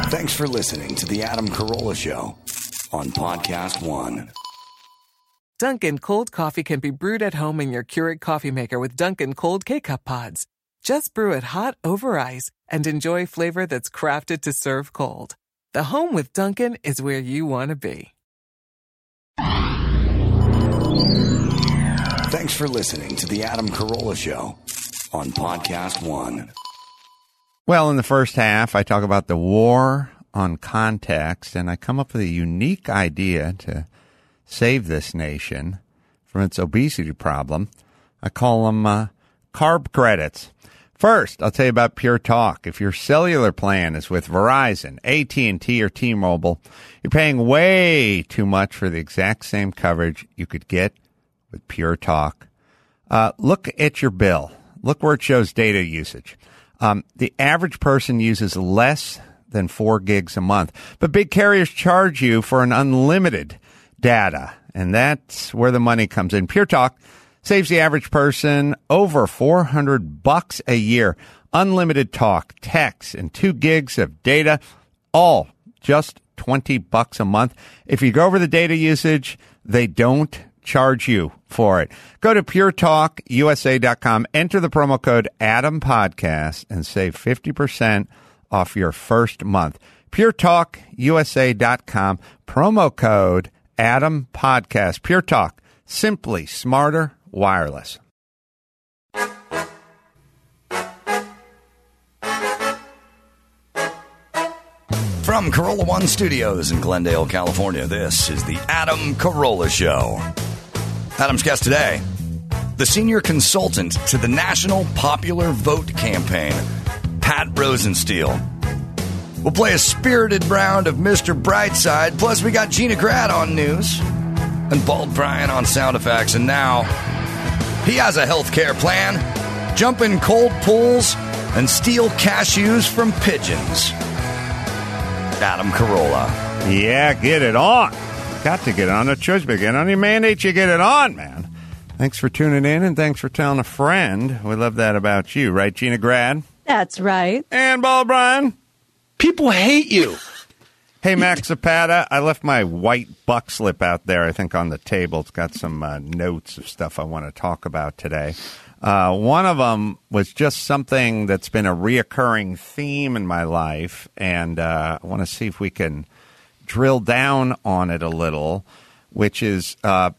Thanks for listening to The Adam Carolla Show on Podcast One. Dunkin' cold coffee can be brewed at home in your Keurig coffee maker with Dunkin' Cold K-Cup pods. Just brew it hot over ice and enjoy flavor that's crafted to serve cold. The home with Dunkin' is where you want to be. Thanks for listening to The Adam Carolla Show on Podcast One. Well, in the first half, I talk about the war on context, and I come up with a unique idea to save this nation from its obesity problem. I call them carb credits. First, I'll tell you about Pure Talk. If your cellular plan is with Verizon, AT&T, or T-Mobile, you're paying way too much for the exact same coverage you could get with Pure Talk. Look at your bill. Look where it shows data usage. The average person uses less than 4 gigs a month, but big carriers charge you for an unlimited data, and that's where the money comes in. Pure Talk saves the average person over $400 a year. Unlimited talk, text, and 2 gigs of data, all just $20 a month. If you go over the data usage, they don't charge you for it. Go to puretalkusa.com, enter the promo code ADAMPODCAST, and save 50% off your first month. puretalkusa.com, promo code ADAMPODCAST. Pure Talk, simply smarter wireless. From Carolla One Studios in Glendale, California, this is the Adam Carolla Show. Adam's guest today, the senior consultant to the National Popular Vote Campaign, Pat Rosensteel. We'll play a spirited round of Mr. Brightside, plus we got Gina Grad on news and Bald Brian on sound effects, and now he has a health care plan, jump in cold pools, and steal cashews from pigeons. Adam Carolla. Yeah, get it on. Got to get it on. No choice but get on. Your mandate, you get it on, man. Thanks for tuning in, and thanks for telling a friend. We love that about you, right, Gina Grad? That's right. And Bald Brian. People hate you. Hey, Max Zapata, I left my white buck slip out there, I think, on the table. It's got some notes of stuff I want to talk about today. One of them was just something that's been a reoccurring theme in my life, and I want to see if we can drill down on it a little, which is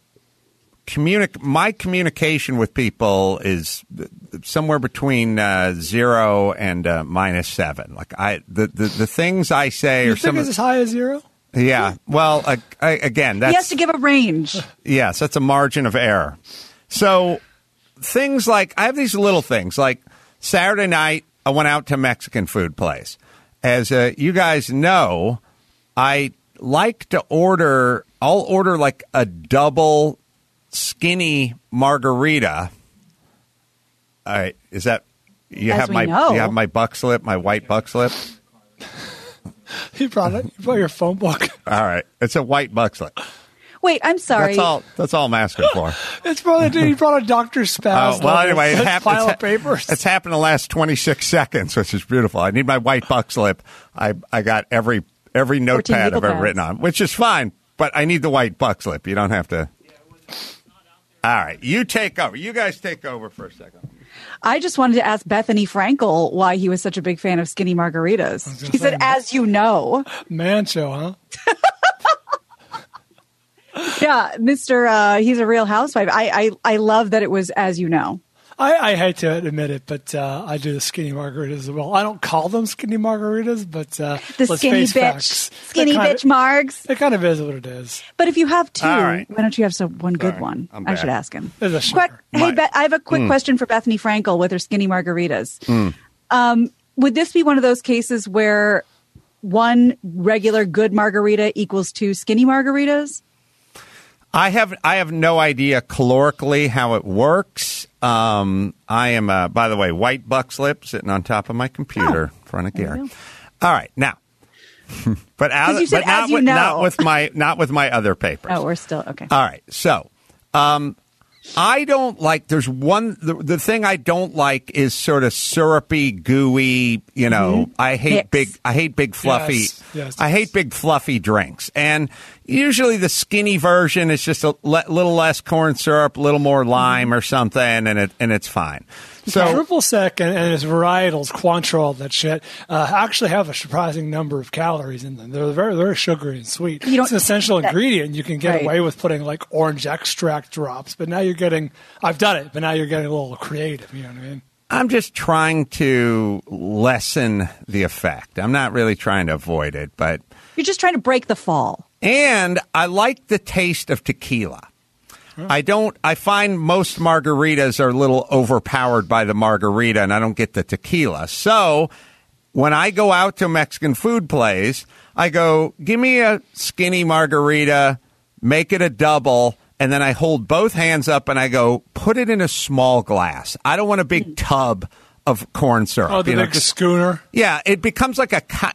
my communication with people is somewhere between 0 and -7. Like the things I say you are think it's as high as 0? Yeah. Well, again, that's he has to give a range. Yes, that's a margin of error. So things like I have these little things like Saturday night I went out to a Mexican food place. As you guys know, I like to order. I'll order like a double skinny margarita. All right, is that you have my buck slip, my white buck slip? You brought it. You brought your phone book. All right, it's a white buck slip. Wait, I'm sorry. That's all I'm asking for. It's probably you brought a Dr. Spaz. Well, anyway, pile of papers. It's happened in the last 26 seconds, which is beautiful. I need my white buck slip. I got every notepad I've ever written on, which is fine, but I need the white buck slip. You don't have to. All right, you take over. You guys take over for a second. I just wanted to ask Bethany Frankel why he was such a big fan of skinny margaritas. He said, as you know. Man show, huh? Yeah, Mr. He's a Real Housewife. I love that it was as you know. I hate to admit it, but I do the skinny margaritas as well. I don't call them skinny margaritas, but the let's skinny face bitch, facts. skinny bitch margs. It kind of is what it is. But if you have two, right. why don't you have one good one? I should ask him. I have a quick question for Bethany Frankel with her skinny margaritas. Would this be one of those cases where one regular good margarita equals 2 skinny margaritas? I have no idea calorically how it works. I am, by the way, white buck slip sitting on top of my computer in front of Gary. All right, now, but not with my other papers. Oh, we're still okay. All right, so I don't like, there's one, the thing I don't like is sort of syrupy, gooey, I hate big fluffy, yes. I hate big fluffy drinks. And usually the skinny version is just a little less corn syrup, a little more lime or something, and it's fine. So Triple Sec and its varietals, Cointreau, that shit, actually have a surprising number of calories in them. They're very, very sugary and sweet. It's an essential ingredient. You can get away with putting like orange extract drops, but now you're getting, I've done it, but now you're getting a little creative, you know what I mean? I'm just trying to lessen the effect. I'm not really trying to avoid it, but... You're just trying to break the fall. And I like the taste of tequila. I find most margaritas are a little overpowered by the margarita, and I don't get the tequila. So when I go out to a Mexican food place, I go, give me a skinny margarita, make it a double, and then I hold both hands up and I go, put it in a small glass. I don't want a big tub of corn syrup. Oh, the big schooner. Yeah, it becomes like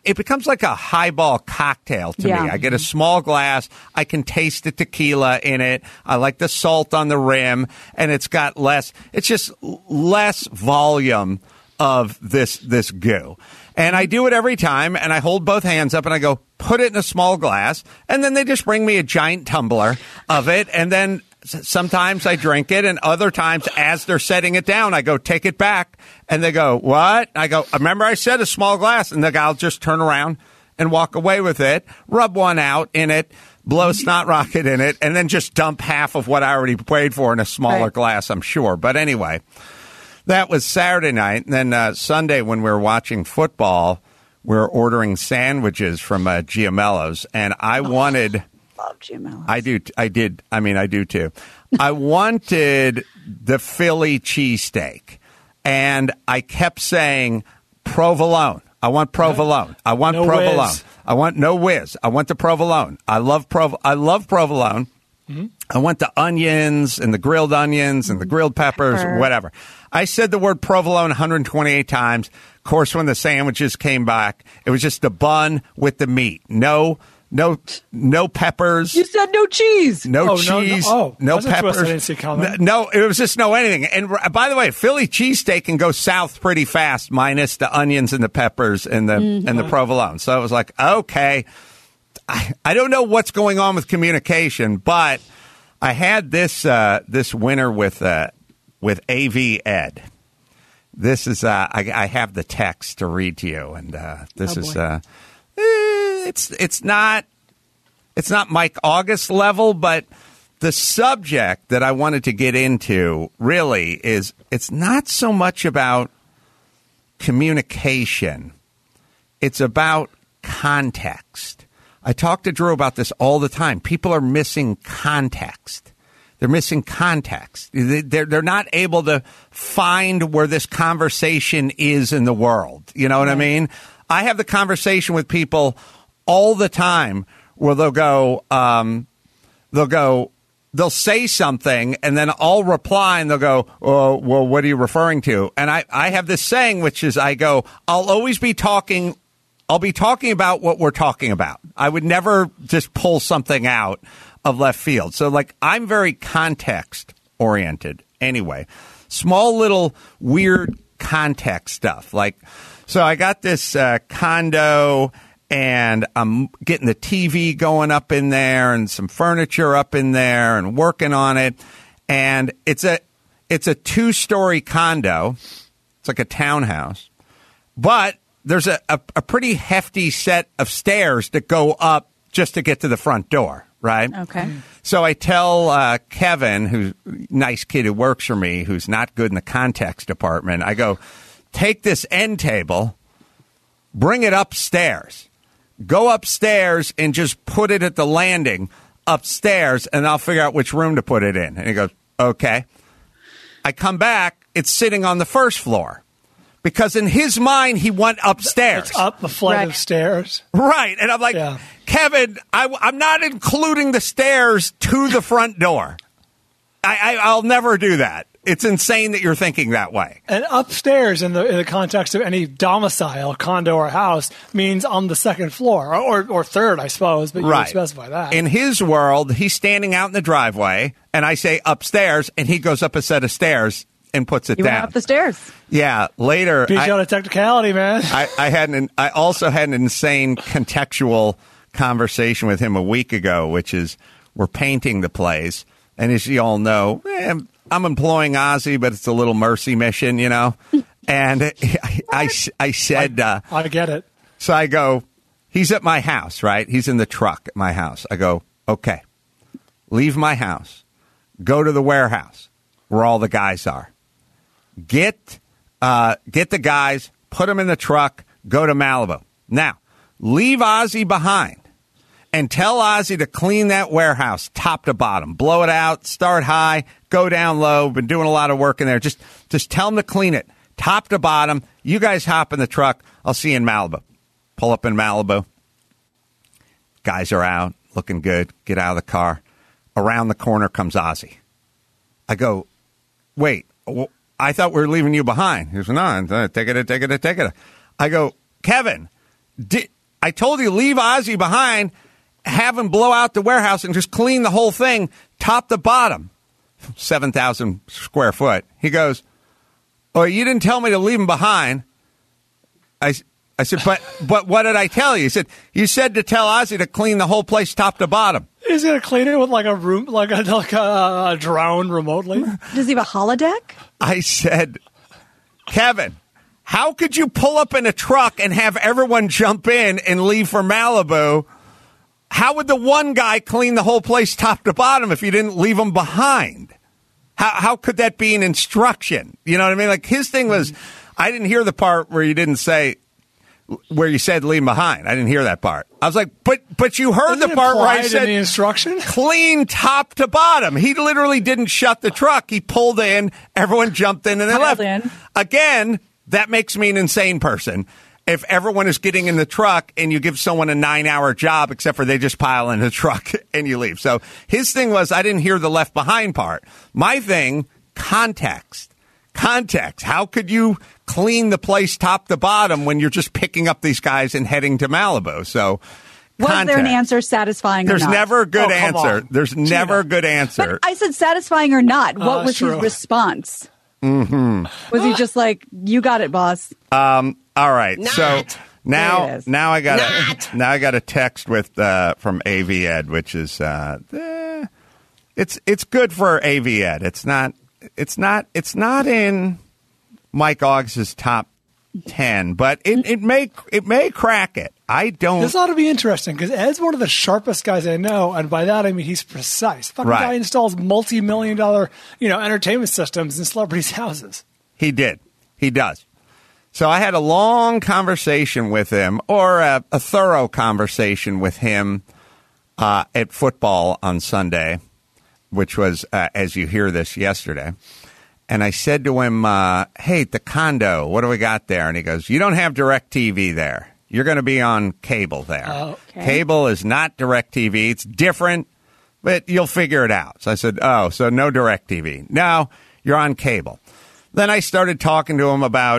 a highball cocktail to me. I get a small glass. I can taste the tequila in it. I like the salt on the rim, and it's just less volume of this goo. And I do it every time, and I hold both hands up and I go, put it in a small glass, and then they just bring me a giant tumbler of it, and then sometimes I drink it, and other times, as they're setting it down, I go, take it back. And they go, what? I go, remember I said a small glass. And the guy will just turn around and walk away with it, rub one out in it, blow snot rocket in it, and then just dump half of what I already paid for in a smaller glass, I'm sure. But anyway, that was Saturday night. And then Sunday, when we were watching football, we were ordering sandwiches from Giamello's. And I wanted... love Giamello's. I did. I mean, I do too. I wanted the Philly cheesesteak, and I kept saying provolone. I want provolone. I want no provolone. Whiz. I want no whiz. I want the provolone. I love provolone. Mm-hmm. I want the onions and the grilled onions and the grilled peppers, whatever. I said the word provolone 128 times. Of course, when the sandwiches came back, it was just the bun with the meat. No peppers. You said no cheese. No cheese. No peppers. I didn't see comment. No, it was just no anything. And by the way, Philly cheesesteak can go south pretty fast, minus the onions and the peppers and the provolone. So I was like, okay, I don't know what's going on with communication, but I had this winter with AV Ed. This is I have the text to read to you, and this is. It's not Mike August level, but the subject that I wanted to get into really is it's not so much about communication. It's about context. I talk to Drew about this all the time. People are missing context. They're missing context. They're not able to find where this conversation is in the world. You know what I mean? I have the conversation with people all the time where they'll say something and then I'll reply and they'll go, oh, well, what are you referring to? And I have this saying, which is I'll be talking about what we're talking about. I would never just pull something out of left field. So I'm very context oriented anyway. Small little weird context stuff. So I got this condo, and I'm getting the TV going up in there and some furniture up in there and working on it. And it's a 2-story condo. It's like a townhouse. But there's a pretty hefty set of stairs that go up just to get to the front door, right? Okay. So I tell Kevin, who's a nice kid who works for me, who's not good in the context department, I go, take this end table, bring it upstairs. Go upstairs and just put it at the landing upstairs, and I'll figure out which room to put it in. And he goes, okay. I come back, it's sitting on the first floor. Because in his mind, he went upstairs. It's up the flight of stairs. Right. And I'm like, Kevin, I'm not including the stairs to the front door. I'll never do that. It's insane that you're thinking that way. And upstairs, in the context of any domicile, condo or house, means on the second floor or third, I suppose. But you would specify that. In his world, he's standing out in the driveway, and I say upstairs, and he goes up a set of stairs and puts it down. Went up the stairs. Yeah. Later, beat you on a technicality, man. I also had an insane contextual conversation with him a week ago, which is we're painting the place, and as you all know, I'm employing Ozzy, but it's a little mercy mission, you know. And I said, I get it. So I go, he's at my house, right? He's in the truck at my house. I go, okay, leave my house, go to the warehouse where all the guys are. Get the guys, put them in the truck, go to Malibu. Now, leave Ozzy behind and tell Ozzy to clean that warehouse top to bottom. Blow it out, start high, go down low. Been doing a lot of work in there. Just tell him to clean it top to bottom. You guys hop in the truck. I'll see you in Malibu. Pull up in Malibu. Guys are out, looking good. Get out of the car. Around the corner comes Ozzy. I go, wait, I thought we were leaving you behind. He goes, no, take it. I go, Kevin, I told you leave Ozzy behind, have him blow out the warehouse and just clean the whole thing top to bottom. 7,000 square foot. He goes, oh, you didn't tell me to leave him behind. I said, but what did I tell you? He said, you said to tell Ozzy to clean the whole place top to bottom. He's going to clean it with like a drone remotely? Does he have a holodeck? I said, Kevin, how could you pull up in a truck and have everyone jump in and leave for Malibu? How would the one guy clean the whole place top to bottom if you didn't leave him behind? How could that be an instruction? You know what I mean? Like his thing was, I didn't hear the part where you didn't say, where you said leave him behind. I didn't hear that part. I was like, but you heard the part where I said the instruction? Clean top to bottom. He literally didn't shut the truck. He pulled in, everyone jumped in and then left. Again, that makes me an insane person. If everyone is getting in the truck and you give someone a 9-hour job, except for they just pile in the truck and you leave. So his thing was, I didn't hear the left behind part. My thing, context. How could you clean the place top to bottom when you're just picking up these guys and heading to Malibu? So was there an answer satisfying or not? There's never a good answer. There's never a good answer. But I said satisfying or not. What was his response? Mm-hmm. Was he just like, you got it, boss? All right. Not. So now I got a text with from AV Ed, which is it's good for AV Ed. It's not in Mike August's top 10, but it may crack it. I don't. This ought to be interesting because Ed's one of the sharpest guys I know, and by that I mean he's precise. Fucking guy installs multi-million-dollar entertainment systems in celebrities' houses. He does. So I had a long conversation with him, or a thorough conversation with him at football on Sunday, which was, as you hear this, yesterday. And I said to him, hey, the condo, what do we got there? And he goes, you don't have DirecTV there. You're going to be on cable there. Oh, okay. Cable is not DirecTV. It's different, but you'll figure it out. So I said, oh, so no DirecTV. No, you're on cable. Then I started talking to him about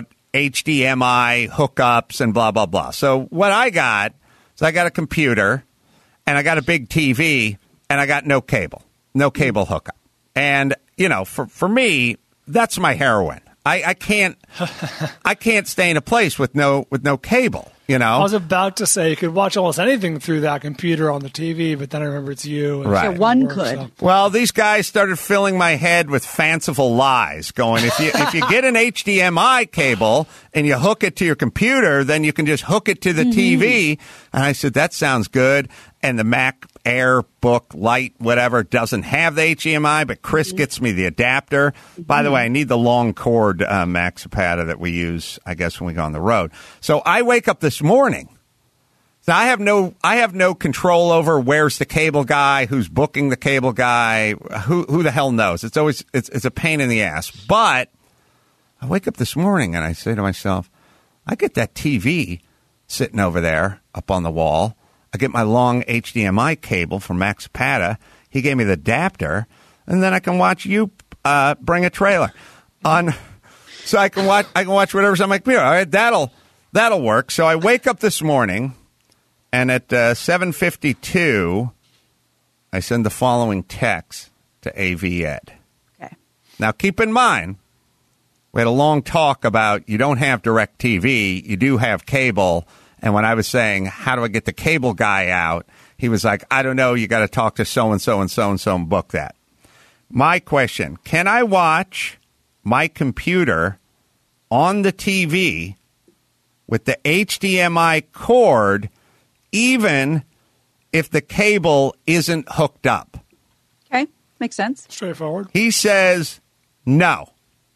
HDMI hookups and blah, blah, blah. So what I got is I got a computer and I got a big TV and I got no cable hookup. And, for me, that's my heroin. I can't stay in a place with no cable. I was about to say you could watch almost anything through that computer on the TV, but then I remember it's you. And right. So one could. So. Well, these guys started filling my head with fanciful lies, going, if you get an HDMI cable and you hook it to your computer, then you can just hook it to the TV. And I said, that sounds good. And the Mac Air Book Lite, whatever, doesn't have the HDMI, but Chris gets me the adapter. By the way, I need the long cord Mac Zapata that we use, I guess, when we go on the road. So I wake up this morning. So I have no control over where's the cable guy, who's booking the cable guy, who the hell knows. It's always it's a pain in the ass. But I wake up this morning and I say to myself, I get that TV sitting over there up on the wall. I get my long HDMI cable from Max Zapata. He gave me the adapter, and then I can watch you bring a trailer on, so I can watch whatever's on my computer. All right, that'll work. So I wake up this morning, and at 7:52, I send the following text to AV Ed. Okay. Now, keep in mind, we had a long talk about you don't have DirecTV, you do have cable. And when I was saying, how do I get the cable guy out? He was like, I don't know, you got to talk to so-and-so and so-and-so and book that. My question, can I watch my computer on the TV with the HDMI cord even if the cable isn't hooked up? Okay, makes sense. Straightforward. He says no.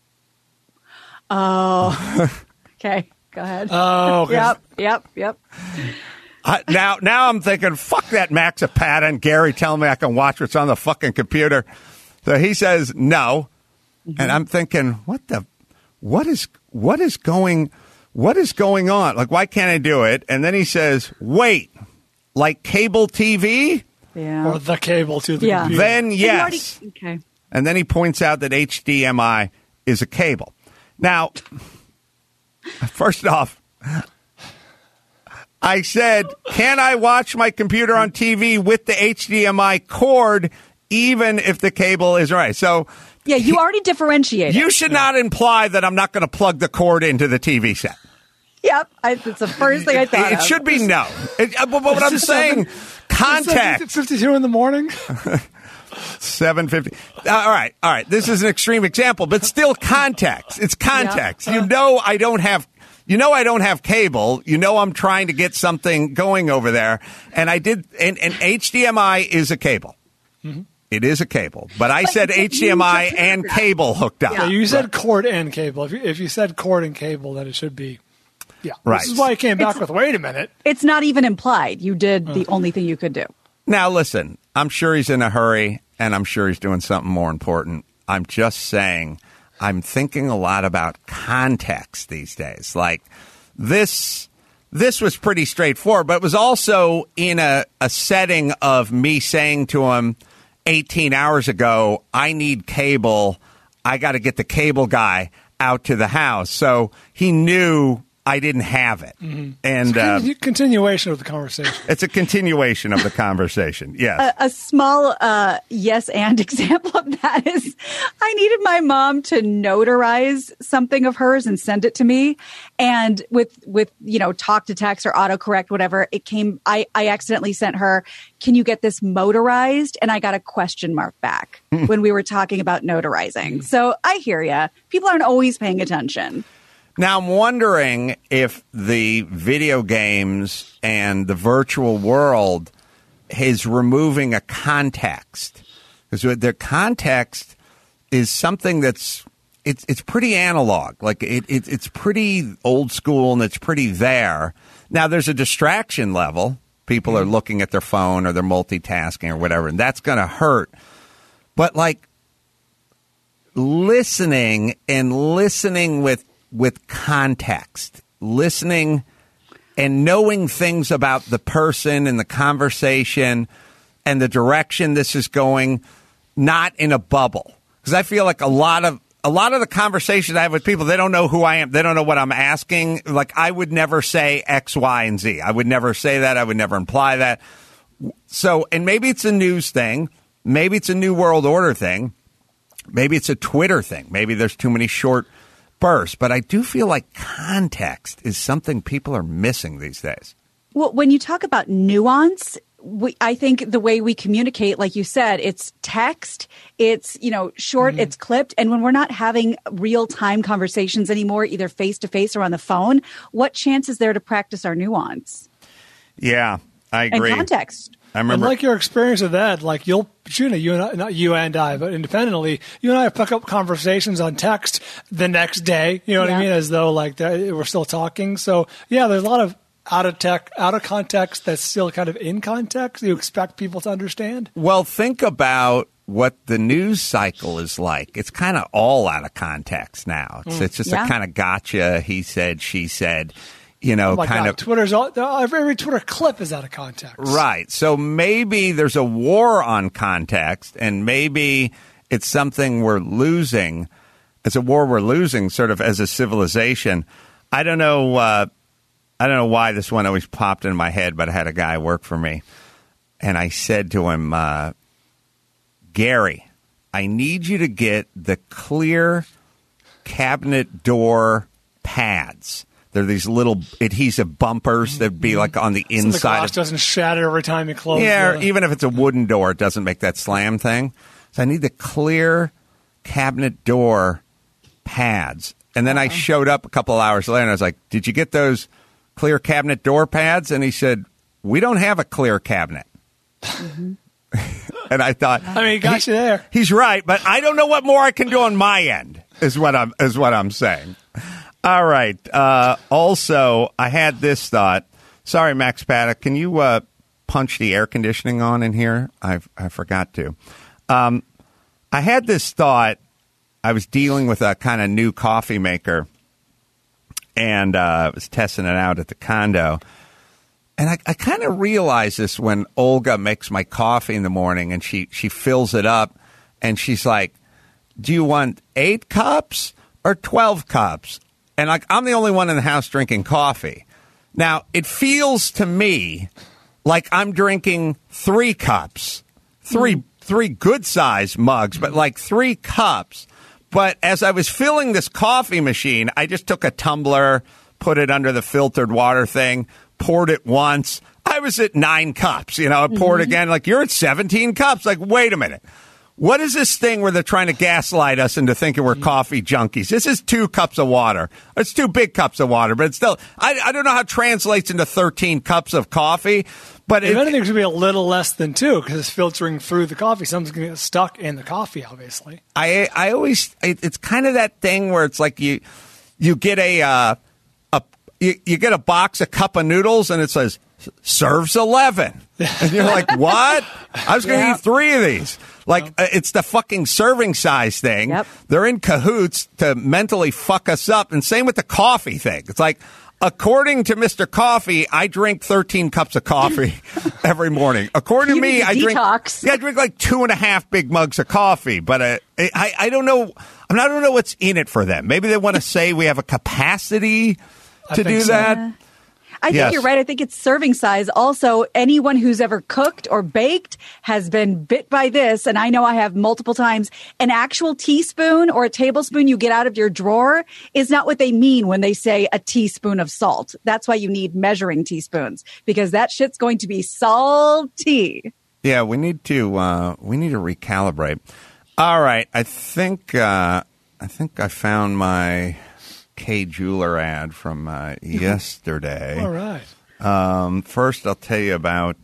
Oh, okay. Go ahead. Oh, okay. Yep. Now I'm thinking, fuck that Maxipata and Gary telling me I can watch what's on the fucking computer. So he says no, and I'm thinking, what is going on? Like, why can't I do it? And then he says, wait, like cable TV? Yeah. Or the cable to the computer. Then yes. Okay. And then he points out that HDMI is a cable. Now, first off, I said, can I watch my computer on TV with the HDMI cord even if the cable is right? So yeah, you already differentiated. You should not imply that I'm not going to plug the cord into the TV set. Yep, it's the first thing I thought It should be no. But what I'm saying, context. 52 in the morning? 7:50. All right. This is an extreme example, but still context. It's context. Yeah. I don't have cable. I'm trying to get something going over there. And I did, and HDMI is a cable. Mm-hmm. It is a cable. But I said HDMI and cable hooked up. Yeah, you said cord and cable. If you said cord and cable, then it should be. Yeah. Right. This is why I came back with, wait a minute. It's not even implied. You did the only thing you could do. Now, listen, I'm sure he's in a hurry, and I'm sure he's doing something more important. I'm just saying, I'm thinking a lot about context these days. Like, this was pretty straightforward, but it was also in a setting of me saying to him 18 hours ago, I need cable. I got to get the cable guy out to the house. So he knew I didn't have it. Mm-hmm. And it's a continuation of the conversation. It's a continuation of the conversation, yes. A small yes and example of that is I needed my mom to notarize something of hers and send it to me. And with talk to text or autocorrect, whatever, it came, I accidentally sent her, can you get this motorized? And I got a question mark back when we were talking about notarizing. So I hear ya. People aren't always paying attention. Now, I'm wondering if the video games and the virtual world is removing a context. Because the context is something that's it's pretty analog. Like it's pretty old school and it's pretty there. Now, there's a distraction level. People are looking at their phone or they're multitasking or whatever, and that's going to hurt. But like listening with context, listening and knowing things about the person and the conversation and the direction this is going, not in a bubble. Because I feel like a lot of the conversations I have with people, they don't know who I am. They don't know what I'm asking. Like, I would never say X, Y, and Z. I would never say that. I would never imply that. So, and maybe it's a news thing. Maybe it's a New World Order thing. Maybe it's a Twitter thing. Maybe there's too many short burst, but I do feel like context is something people are missing these days. Well, when you talk about nuance, I think the way we communicate, like you said, it's text, it's, short, it's clipped. And when we're not having real time conversations anymore, either face to face or on the phone, what chance is there to practice our nuance? Yeah, I agree. And context. I remember, and like your experience with that, like you and I, not you and I, but independently, you and I pick up conversations on text the next day. You know what I mean? As though like we're still talking. So yeah, there's a lot of out of context that's still kind of in context. You expect people to understand. Well, think about what the news cycle is like. It's kind of all out of context now. It's just a kind of gotcha. He said, she said. Kind of Twitter's every Twitter clip is out of context. Right. So maybe there's a war on context, and maybe it's something we're losing. It's a war we're losing sort of as a civilization. I don't know why this one always popped in my head, but I had a guy work for me. And I said to him, Gary, I need you to get the clear cabinet door pads. They're these little adhesive bumpers that'd be like on the inside. So the glass doesn't shatter every time you close. Yeah, even if it's a wooden door, it doesn't make that slam thing. So I need the clear cabinet door pads. And then I showed up a couple hours later and I was like, did you get those clear cabinet door pads? And he said, we don't have a clear cabinet. Mm-hmm. And I thought, he got you there. He's right, but I don't know what more I can do on my end, is what I'm saying. All right. Also, I had this thought. Sorry, Max Paddock, can you punch the air conditioning on in here? I forgot to. I had this thought. I was dealing with a kind of new coffee maker, and I was testing it out at the condo. And I kind of realize this when Olga makes my coffee in the morning and she fills it up and she's like, do you want 8 cups or 12 cups? And I'm the only one in the house drinking coffee. Now, it feels to me like I'm drinking 3 cups, three good-sized mugs, but like 3 cups. But as I was filling this coffee machine, I just took a tumbler, put it under the filtered water thing, poured it once. I was at 9 cups. I poured again. Like, you're at 17 cups. Like, wait a minute. What is this thing where they're trying to gaslight us into thinking we're coffee junkies? This is 2 cups of water. It's 2 big cups of water, but it's still, I don't know how it translates into 13 cups of coffee. But if anything, it should be a little less than 2 because it's filtering through the coffee. Something's going to get stuck in the coffee, obviously. I always, it's kind of that thing where it's like you get you get a box of cup of noodles and it says serves 11. And you're like, what? I was going to eat 3 of these. Like, it's the fucking serving size thing. Yep. They're in cahoots to mentally fuck us up. And same with the coffee thing. It's like, according to Mr. Coffee, I drink 13 cups of coffee every morning. According to me, I drink like 2.5 big mugs of coffee. But I don't know. I don't know what's in it for them. Maybe they want to say we have a capacity to do that. Yeah. I think you're right. I think it's serving size. Also, anyone who's ever cooked or baked has been bit by this. And I know I have multiple times. An actual teaspoon or a tablespoon you get out of your drawer is not what they mean when they say a teaspoon of salt. That's why you need measuring teaspoons, because that shit's going to be salty. Yeah, we need to recalibrate. All right. I think I found my Kay Jeweler ad from yesterday. All right. First, I'll tell you about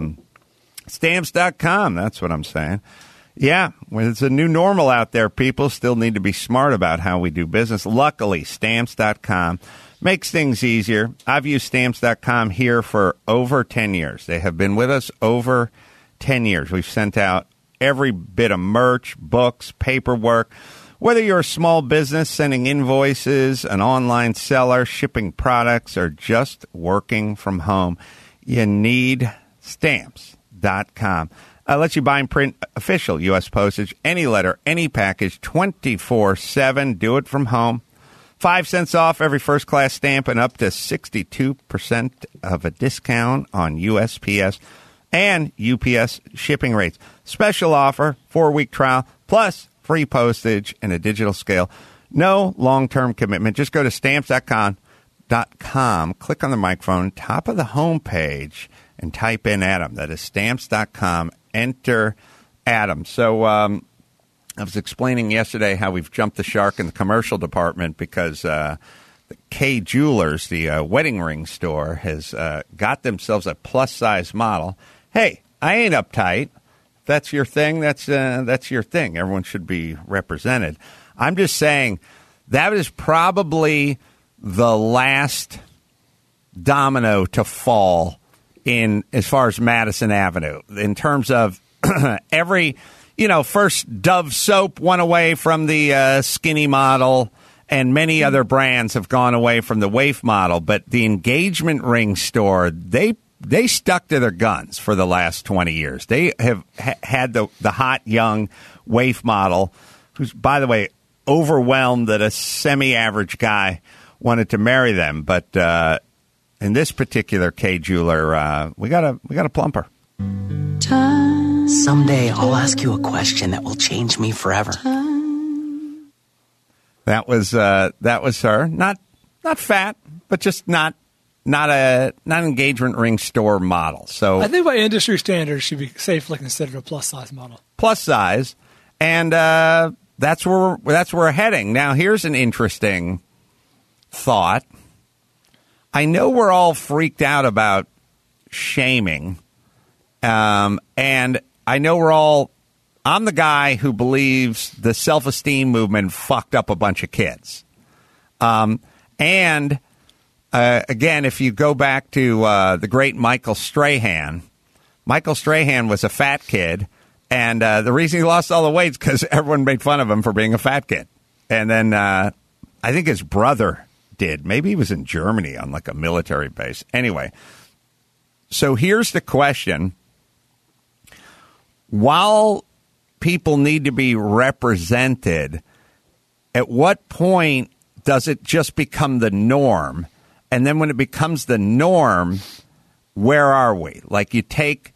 Stamps.com. That's what I'm saying. Yeah, it's a new normal out there. People still need to be smart about how we do business. Luckily, Stamps.com makes things easier. I've used Stamps.com here for over 10 years. They have been with us over 10 years. We've sent out every bit of merch, books, paperwork. Whether you're a small business sending invoices, an online seller, shipping products, or just working from home, you need Stamps.com. Lets you buy and print official U.S. postage, any letter, any package, 24/7. Do it from home. 5 cents off every first-class stamp and up to 62% of a discount on USPS and UPS shipping rates. Special offer, 4-week trial, plus free postage and a digital scale. No long-term commitment. Just go to Stamps.com, click on the microphone, top of the homepage, and type in Adam. That is Stamps.com. Enter Adam. So I was explaining yesterday how we've jumped the shark in the commercial department because the Kay Jewelers, the wedding ring store, has got themselves a plus-size model. Hey, I ain't uptight. That's your thing. That's your thing. Everyone should be represented. I'm just saying that is probably the last domino to fall in as far as Madison Avenue in terms of first Dove soap went away from the skinny model, and many other brands have gone away from the waif model. But the engagement ring store, they they stuck to their guns for the last 20 years. They have had the hot young waif model, who's, by the way, overwhelmed that a semi-average guy wanted to marry them. But in this particular Kay jeweler, we got a plumper. Someday I'll ask you a question that will change me forever. That was her. Not fat, but just not an engagement ring store model. So I think by industry standards, she'd be safely considered a plus size model. Plus size, and that's where we're heading. Now, here's an interesting thought. I know we're all freaked out about shaming, and I know I'm the guy who believes the self-esteem movement fucked up a bunch of kids. Again, if you go back to the great Michael Strahan was a fat kid, and the reason he lost all the weight is because everyone made fun of him for being a fat kid. And then I think his brother did. Maybe he was in Germany on like a military base. Anyway, so here's the question. While people need to be represented, at what point does it just become the norm? And then when it becomes the norm, where are we? Like you take,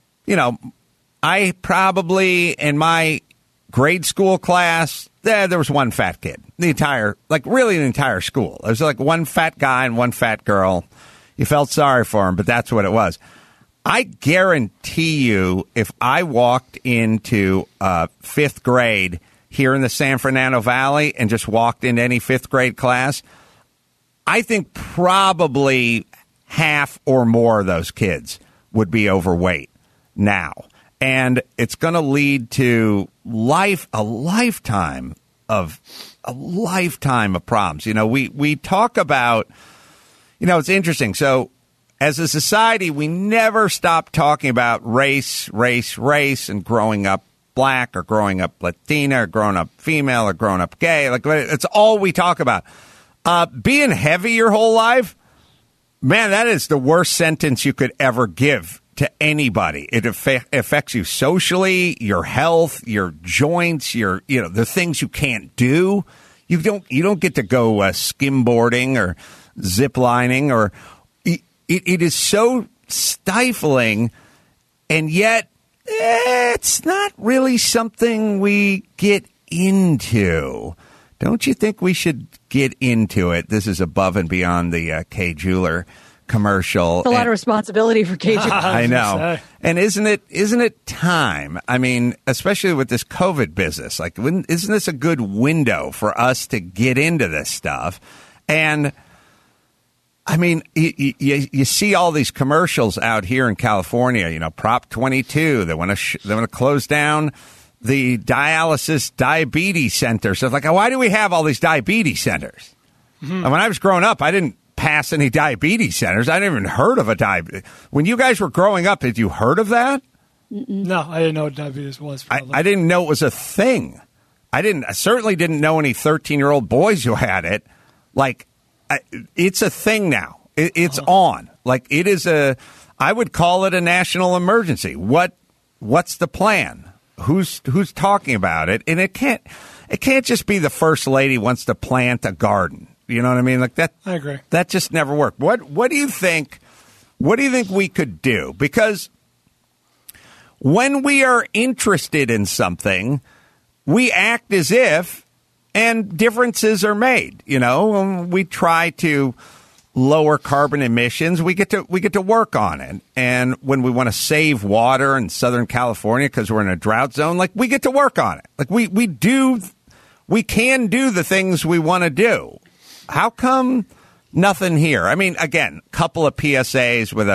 I probably in my grade school class, there was one fat kid. The entire school. There was like one fat guy and one fat girl. You felt sorry for him, but that's what it was. I guarantee you, if I walked into fifth grade here in the San Fernando Valley and just walked into any fifth grade class, I think probably half or more of those kids would be overweight now. And it's going to lead to a lifetime of problems. We talk about, it's interesting. So as a society, we never stop talking about race, and growing up black or growing up Latina or growing up female or growing up gay. Like, it's all we talk about. Being heavy your whole life, man, that is the worst sentence you could ever give to anybody. It affects you socially, your health, your joints, the things you can't do. You don't get to go skimboarding or zip lining or. It is so stifling, and yet it's not really something we get into. Don't you think we should get into it? This is above and beyond the Kay Jeweler commercial. It's a lot of responsibility for Kay Jeweler. I know. And isn't it time? I mean, especially with this COVID business, like, isn't this a good window for us to get into this stuff? And I mean, you see all these commercials out here in California, Prop 22. They want to close down the dialysis diabetes centers. So it's like, why do we have all these diabetes centers? Mm-hmm. And when I was growing up, I didn't pass any diabetes centers. I didn't even heard of a diabetes. When you guys were growing up, had you heard of that? No, I didn't know what diabetes was. I didn't know it was a thing. I certainly didn't know any 13-year-old boys who had it. Like, it's a thing now. It's on. Like, it is I would call it a national emergency. What's the plan? Who's talking about it? And it can't just be the first lady wants to plant a garden. You know what I mean? Like that. I agree. That just never worked. What do you think? What do you think we could do? Because when we are interested in something, we act as if. And differences are made. We try to lower carbon emissions. We get to work on it. And when we want to save water in Southern California because we're in a drought zone, like, we get to work on it. Like, we can do the things we want to do. How come nothing here? I mean, again, a couple of PSAs with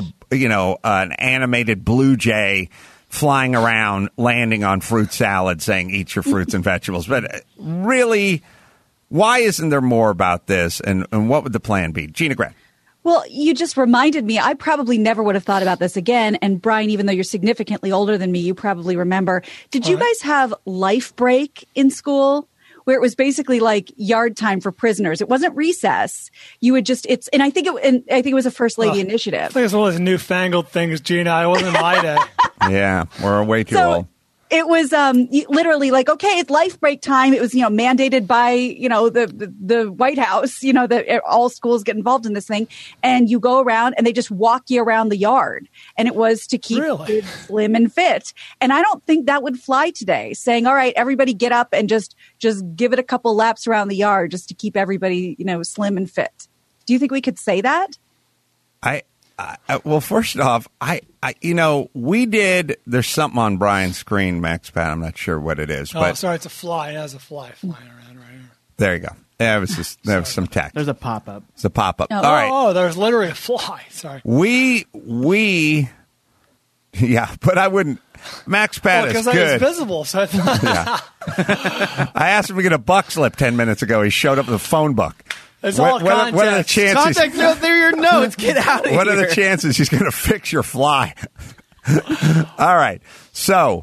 an animated blue jay flying around, landing on fruit salad, saying, eat your fruits and vegetables. But really, why isn't there more about this? And what would the plan be? Gina Grant. Well, you just reminded me, I probably never would have thought about this again. And Brian, even though you're significantly older than me, you probably remember. Did you guys have Life Break in school? where it was basically like yard time for prisoners. It wasn't recess. You would just, and I think it was a First Lady initiative. I think it's one of those newfangled things, Gina. It wasn't my day. Yeah, we're way too old. It was literally like, okay, it's life break time. It was, mandated by, the White House, that all schools get involved in this thing. And you go around and they just walk you around the yard. And it was to keep kids slim and fit. And I don't think that would fly today, saying, all right, everybody get up and just give it a couple laps around the yard just to keep everybody, slim and fit. Do you think we could say that? Well, first off, we did. There's something on Brian's screen, Max Pat. I'm not sure what it is. But sorry, it's a fly. It has a fly flying around right here. There you go. There was some text. There's a pop-up. It's a pop-up. Oh. All right. Oh, there's literally a fly. Sorry. Yeah, but I wouldn't. Max Pat is good. Because it's visible. So yeah. I asked him to get a buck slip 10 minutes ago. He showed up with a phone book. It's all context. What are the chances? Context, they're your notes. Get out of here. What are the chances he's going to fix your fly? All right. So,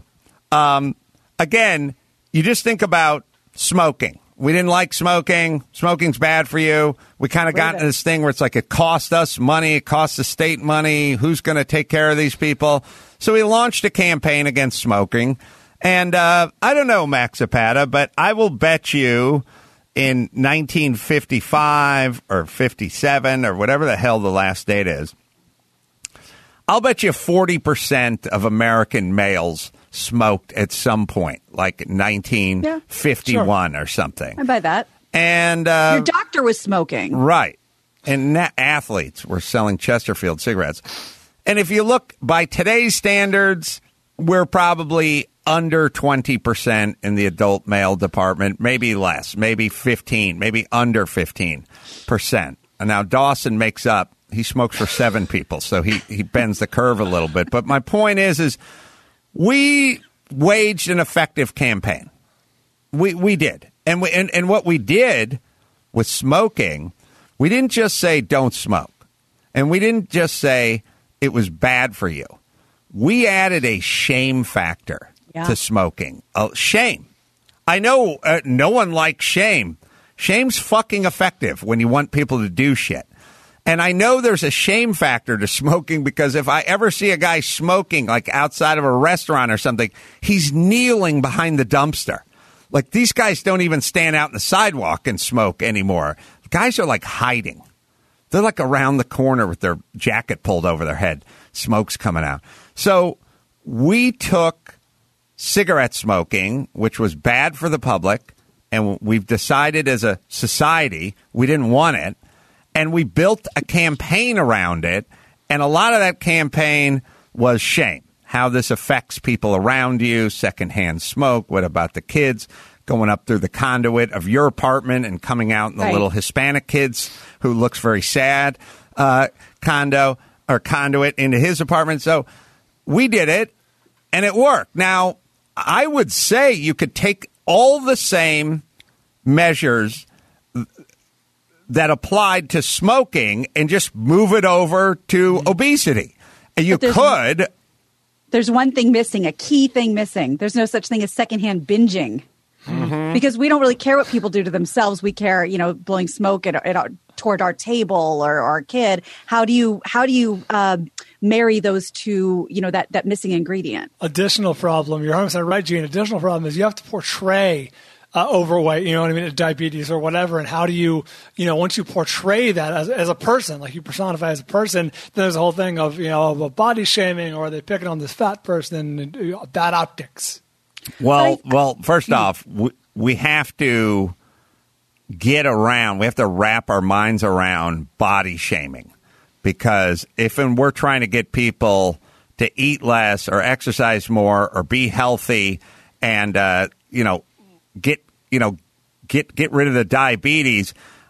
again, you just think about smoking. We didn't like smoking. Smoking's bad for you. We kind of got into this thing where it's like it cost us money. It costs the state money. Who's going to take care of these people? So we launched a campaign against smoking. And I don't know, Max Zapata, but I will bet you in 1955 or 57 or whatever the hell the last date is, I'll bet you 40% of American males smoked at some point, like 1951 or something. I buy that. And your doctor was smoking. Right. And athletes were selling Chesterfield cigarettes. And if you look by today's standards, we're probably under 20% in the adult male department, maybe less, maybe 15, maybe under 15%. And now Dawson makes up. He smokes for 7 people, so he bends the curve a little bit. But my point is we waged an effective campaign. We did. And what we did with smoking, we didn't just say don't smoke. And we didn't just say it was bad for you. We added a shame factor to smoking. Shame. I know no one likes shame. Shame's fucking effective when you want people to do shit. And I know there's a shame factor to smoking because if I ever see a guy smoking like outside of a restaurant or something, he's kneeling behind the dumpster. Like these guys don't even stand out in the sidewalk and smoke anymore. Guys are like hiding. They're like around the corner with their jacket pulled over their head. Smoke's coming out. So we took cigarette smoking, which was bad for the public, and we've decided as a society we didn't want it, and we built a campaign around it, and a lot of that campaign was shame, how this affects people around you, secondhand smoke, what about the kids going up through the conduit of your apartment and coming out in the little Hispanic kids who looks very sad conduit into his apartment. So we did it, and it worked. Now, I would say you could take all the same measures that applied to smoking and just move it over to obesity. You could. There's one thing missing, a key thing missing. There's no such thing as secondhand binging. Mm-hmm. Because we don't really care what people do to themselves. We care, blowing smoke toward our table or our kid. How do you marry those two, that missing ingredient? Additional problem. You're 100% right, Gene. Additional problem is you have to portray overweight, diabetes or whatever. And how do you, once you portray that as a person, like you personify as a person, then there's a whole thing of, of body shaming, or are they picking on this fat person, and bad optics. Well, first off, we have to we have to wrap our minds around body shaming, because we're trying to get people to eat less or exercise more or be healthy and, get rid of the diabetes,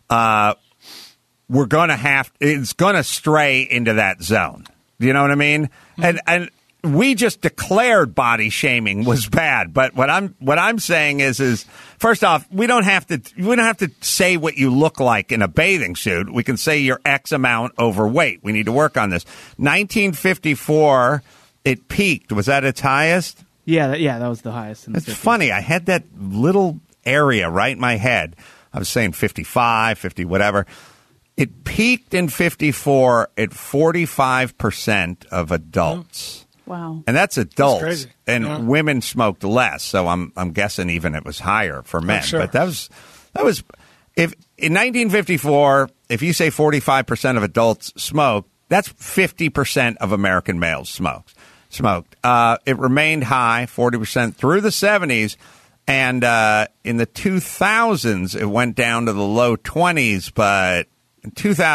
it's going to stray into that zone. Do you know what I mean? Mm-hmm. And we just declared body shaming was bad, but what I'm saying is first off, we don't have to say what you look like in a bathing suit. We can say you're X amount overweight. We need to work on this. 1954, it peaked. Was that its highest? Yeah, that was the highest. It's funny. I had that little area right in my head. I was saying 55, 50, whatever. It peaked in 54 at 45% of adults. Wow. And that's adults. That's crazy. And women smoked less, so I'm guessing even it was higher for men. Sure. But that was if in 1954, if you say 45% of adults smoked, that's 50% of American males smoked. It remained high, 40% through the 70s, and in the 2000s it went down to the low 20s, but in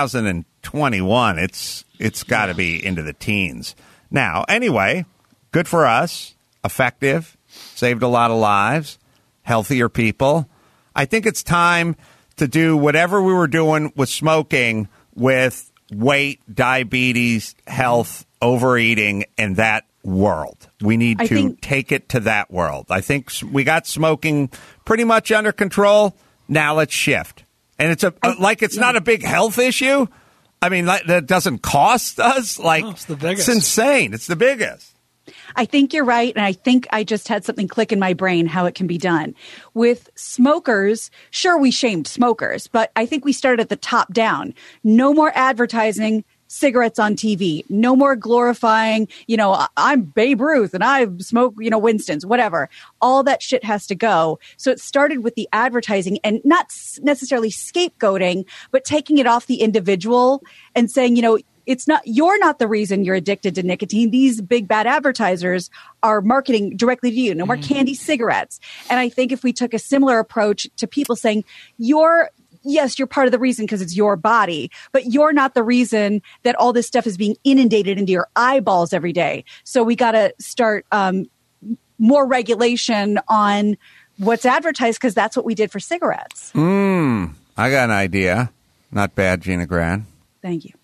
2021 it's got to be into the teens. Now, anyway, good for us, effective, saved a lot of lives, healthier people. I think it's time to do whatever we were doing with smoking with weight, diabetes, health, overeating, and that world. We need to take it to that world. I think we got smoking pretty much under control. Now let's shift. And it's not a big health issue. I mean, that doesn't cost us. It's the biggest. It's insane. It's the biggest. I think you're right. And I think I just had something click in my brain how it can be done. With smokers, sure, we shamed smokers, but I think we started at the top down. No more advertising cigarettes on TV. No more glorifying, I'm Babe Ruth and I smoke, Winston's, whatever. All that shit has to go. So it started with the advertising and not necessarily scapegoating, but taking it off the individual and saying, you're not the reason you're addicted to nicotine. These big bad advertisers are marketing directly to you. No more candy cigarettes. And I think if we took a similar approach to people saying, yes, you're part of the reason because it's your body, but you're not the reason that all this stuff is being inundated into your eyeballs every day. So we got to start more regulation on what's advertised because that's what we did for cigarettes. I got an idea. Not bad, Gina Gran. Thank you.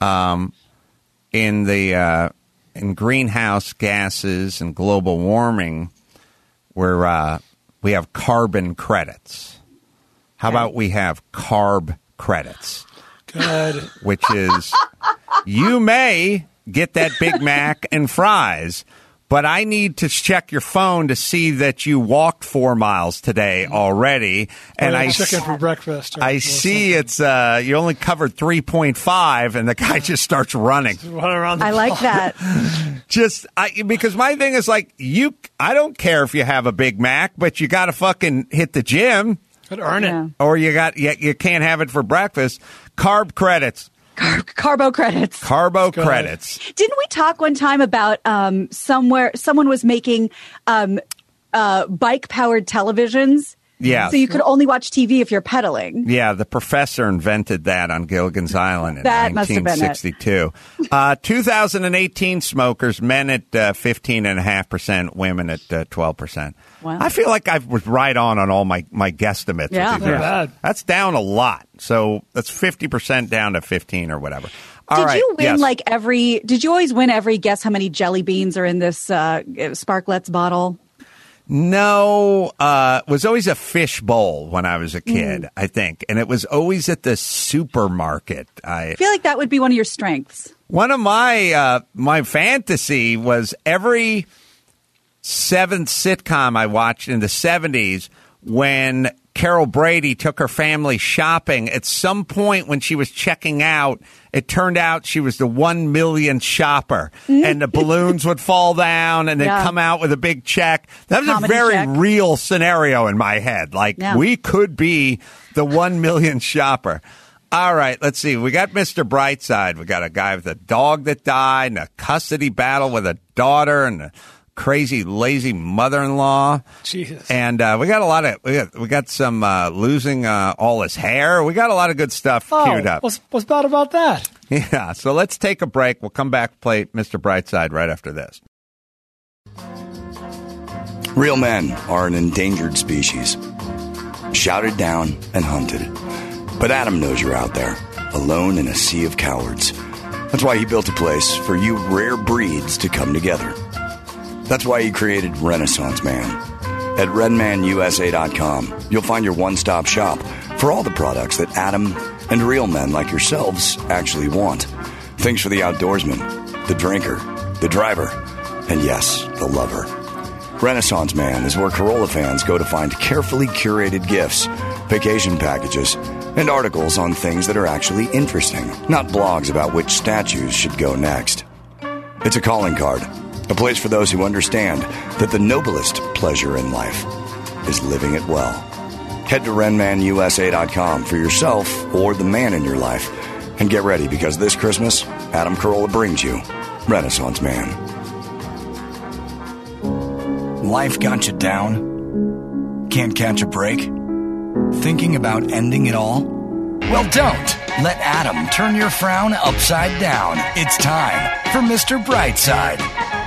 In greenhouse gases and global warming, where we have carbon credits. How about we have carb credits? Good. Which is, you may get that Big Mac and fries, but I need to check your phone to see that you walked 4 miles today already. And I chicken for breakfast. I see it's you only covered 3.5, and the guy just starts running. I like that. Because my thing is I don't care if you have a Big Mac, but you got to fucking hit the gym. Could earn it. Or you can't have it for breakfast. Carb credits. Carbo credits. Carbo credits. Didn't we talk one time about someone was making bike-powered televisions? Yeah. So you could only watch TV if you're pedaling. Yeah, the professor invented that on Gilligan's Island in 1962. 2018 smokers, men at 15.5%, women at 12%. Wow. I feel like I was right on all my guesstimates. Yeah. Not bad. That's down a lot. So that's 50% down to 15 or whatever. Did you win did you always win every guess how many jelly beans are in this Sparkletts bottle? No, it was always a fish bowl when I was a kid, I think. And it was always at the supermarket. I feel like that would be one of your strengths. One of my fantasy was every seventh sitcom I watched in the 70s when Carol Brady took her family shopping. At some point when she was checking out, it turned out she was the 1 million shopper, and the balloons would fall down and they'd come out with a big check. That was a very real scenario in my head. We could be the 1 million shopper. All right, let's see. We got Mr. Brightside. We got a guy with a dog that died and a custody battle with a daughter and a crazy, lazy mother-in-law. Jesus. And we got a lot of, we got some losing all his hair. We got a lot of good stuff queued up. What's bad about that? Yeah, so let's take a break. We'll come back, play Mr. Brightside right after this. Real men are an endangered species, shouted down and hunted. But Adam knows you're out there, alone in a sea of cowards. That's why he built a place for you rare breeds to come together. That's why he created Renaissance Man. At RedmanUSA.com, you'll find your one-stop shop for all the products that Adam and real men like yourselves actually want. Things for the outdoorsman, the drinker, the driver, and yes, the lover. Renaissance Man is where Corolla fans go to find carefully curated gifts, vacation packages, and articles on things that are actually interesting, not blogs about which statues should go next. It's a calling card, a place for those who understand that the noblest pleasure in life is living it well. Head to RenmanUSA.com for yourself or the man in your life, and get ready because this Christmas, Adam Carolla brings you Renaissance Man. Life got you down? Can't catch a break? Thinking about ending it all? Well, don't. Let Adam turn your frown upside down. It's time for Mr. Brightside.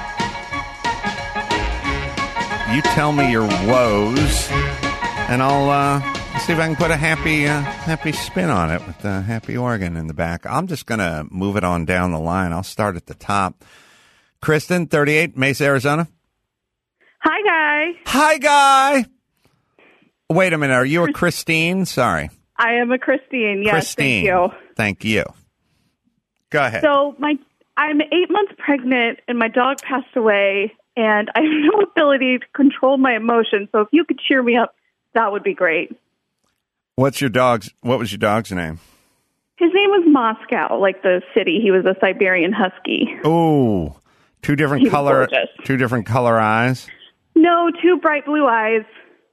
You tell me your woes, and I'll see if I can put a happy spin on it with the happy organ in the back. I'm just going to move it on down the line. I'll start at the top. Kristen, 38, Mesa, Arizona. Hi, Guy. Hi, Guy. Wait a minute. Are you a Christine? Sorry. I am a Christine. Yes, Christine. Thank you. Thank you. Go ahead. So I'm 8 months pregnant, and my dog passed away, and I have no ability to control my emotions. So if you could cheer me up, that would be great. What was your dog's name? His name was Moscow, like the city. He was a Siberian Husky. Oh, two different color eyes. No, two bright blue eyes.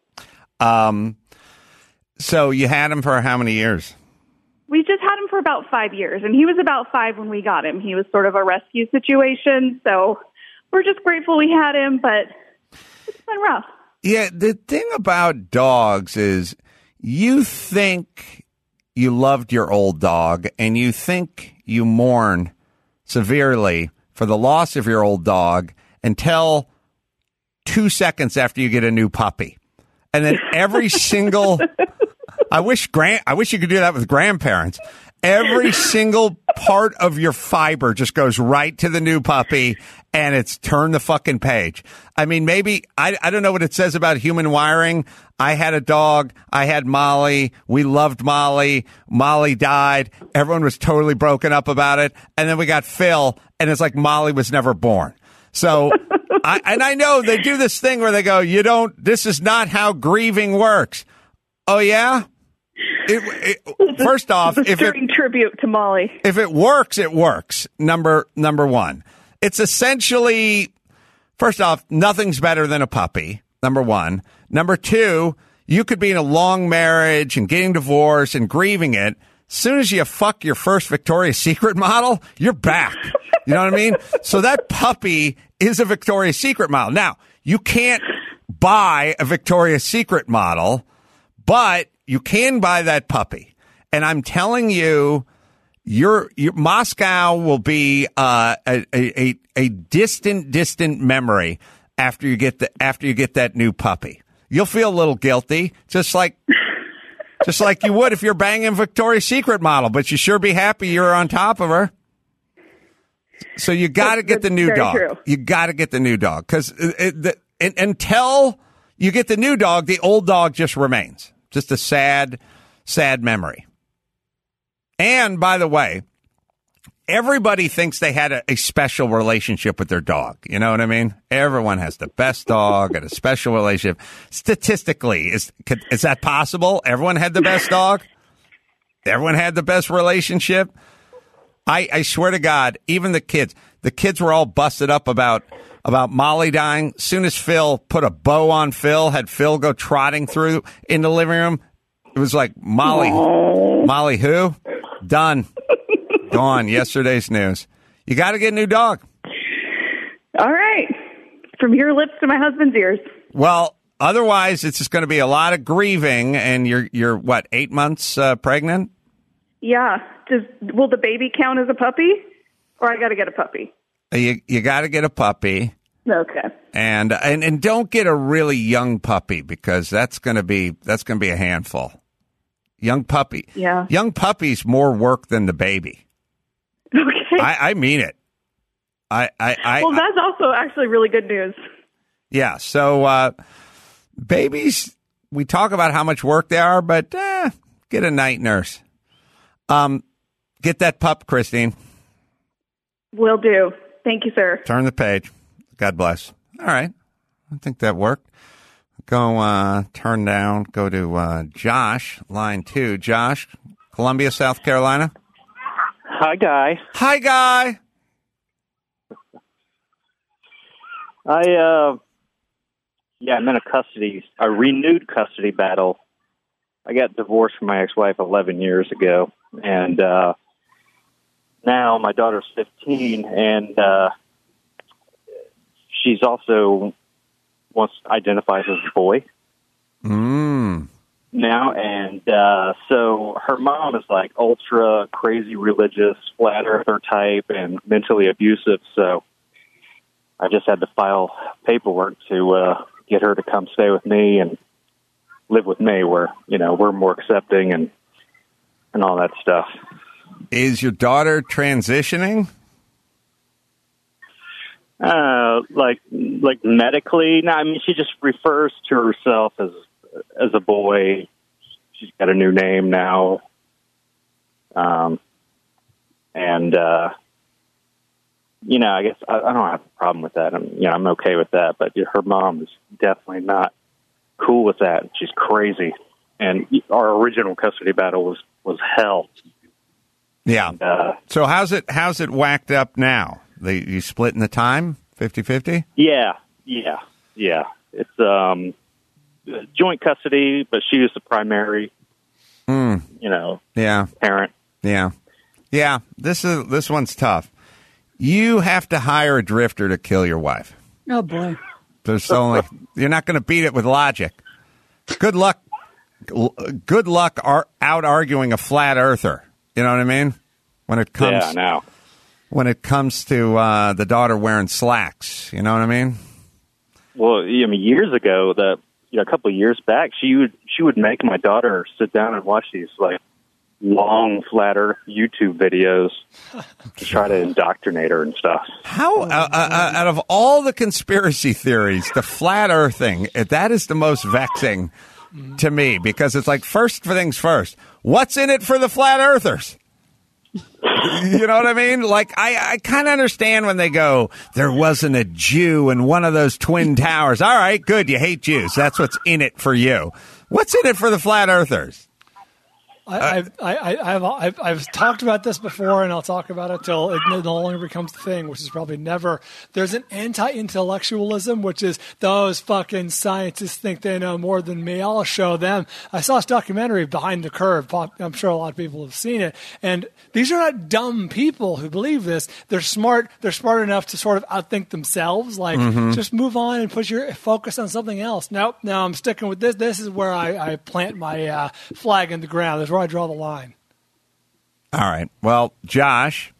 So you had him for how many years? We just had him for about 5 years, and he was about 5 when we got him. He was sort of a rescue situation, so we're just grateful we had him, but it's been rough. Yeah, the thing about dogs is you think you loved your old dog, and you think you mourn severely for the loss of your old dog until 2 seconds after you get a new puppy. And then every single I wish you could do that with grandparents. Every single part of your fiber just goes right to the new puppy, and it's turn the fucking page. I mean, maybe, I don't know what it says about human wiring. I had a dog. I had Molly. We loved Molly. Molly died. Everyone was totally broken up about it. And then we got Phil, and it's like Molly was never born. So, I know they do this thing where they go, this is not how grieving works. Oh, yeah? First off, if it tribute to Molly, if it works, it works. Number one, it's essentially, first off, nothing's better than a puppy. Number one. Number two, you could be in a long marriage and getting divorced and grieving it. As soon as you fuck your first Victoria's Secret model, you're back. You know what I mean? So that puppy is a Victoria's Secret model. Now, you can't buy a Victoria's Secret model, but you can buy that puppy. And I'm telling you, your Moscow will be a distant memory after you get that new puppy. You'll feel a little guilty, just like you would if you're banging Victoria's Secret model, but you sure be happy you're on top of her. So you got to get the new dog. True. You got to get the new dog because until you get the new dog, the old dog just remains. Just a sad memory. And by the way, everybody thinks they had a special relationship with their dog. You know what I mean? Everyone has the best dog and a special relationship. Statistically, is that possible? Everyone had the best dog? Everyone had the best relationship? I swear to God, even the kids were all busted up about Molly dying. Soon as Phil put a bow on Phil, had Phil go trotting through in the living room, it was like, Molly who? Done. Gone. Yesterday's news. You got to get a new dog. All right. From your lips to my husband's ears. Well, otherwise, it's just going to be a lot of grieving, and you're what, 8 months pregnant? Yeah. Will the baby count as a puppy, or I got to get a puppy? You got to get a puppy. Okay. And don't get a really young puppy because that's going to be a handful. Young puppy. Yeah. Young puppy's more work than the baby. Okay. I mean it. Well, that's also actually really good news. Yeah. So babies, we talk about how much work they are, but get a night nurse. Get that pup, Christine. Will do. Thank you, sir. Turn the page. God bless. All right. I think that worked. Go turn down. Go to Josh, line 2. Josh, Columbia, South Carolina. Hi, Guy. Hi, Guy. I'm in a renewed custody battle. I got divorced from my ex-wife 11 years ago, and now my daughter's 15, and she's also identifies as a boy now, and so her mom is like ultra crazy religious, flat earther type, and mentally abusive. So I just had to file paperwork to get her to come stay with me and live with me, where we're more accepting and all that stuff. Is your daughter transitioning? Like medically? No, I mean, she just refers to herself as a boy. She's got a new name now. I guess I don't have a problem with that. I'm okay with that, but her mom is definitely not cool with that. She's crazy. And our original custody battle was hell. Yeah. And, so how's it whacked up now? You splitting the time 50-50? Yeah. It's joint custody, but she was the primary. Parent. Yeah. This one's tough. You have to hire a drifter to kill your wife. Oh boy. You're not going to beat it with logic. Good luck. Good luck out arguing a flat earther. You know what I mean? When it comes. Yeah, now. When it comes to the daughter wearing slacks, you know what I mean? Well, years ago, a couple of years back, she would make my daughter sit down and watch these like long, flat earth YouTube videos to try to indoctrinate her and stuff. How out of all the conspiracy theories, the flat earthing, that is the most vexing to me, because it's like, first things first, what's in it for the flat earthers? You know what I mean? Like, I kind of understand when they go, there wasn't a Jew in one of those twin towers. All right, good. You hate Jews. That's what's in it for you. What's in it for the flat earthers? I've talked about this before, and I'll talk about it till it no longer becomes the thing, which is probably never. There's an anti-intellectualism, which is those fucking scientists think they know more than me. I'll show them. I saw this documentary, Behind the Curve. I'm sure a lot of people have seen it. And these are not dumb people who believe this. They're smart. They're smart enough to sort of outthink themselves. Like, just move on and put your focus on something else. Nope. No, I'm sticking with this. This is where I plant my flag in the ground. There's where I draw the line. All right. Well, Josh,